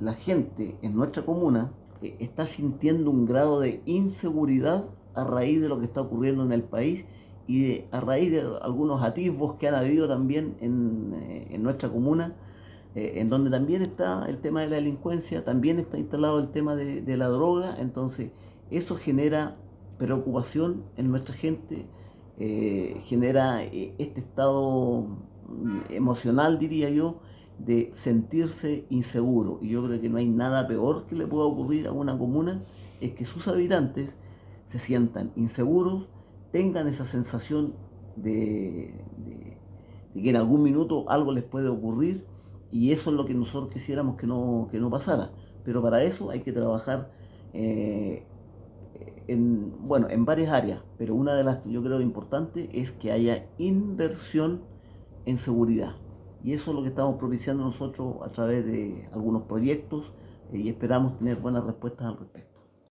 la gente en nuestra comuna está sintiendo un grado de inseguridad a raíz de lo que está ocurriendo en el país y a raíz de algunos atisbos que han habido también en nuestra comuna, en donde también está el tema de la delincuencia, también está instalado el tema de la droga. Entonces eso genera preocupación en nuestra gente, genera este estado emocional, diría yo, de sentirse inseguro. Y yo creo que no hay nada peor que le pueda ocurrir a una comuna, es que sus habitantes se sientan inseguros, tengan esa sensación de que en algún minuto algo les puede ocurrir, y eso es lo que nosotros quisiéramos que no pasara. Pero para eso hay que trabajar eh, bueno, en varias áreas, pero una de las que yo creo importantes es que haya inversión en seguridad. Y eso es lo que estamos propiciando nosotros a través de algunos proyectos, y esperamos tener buenas respuestas al respecto.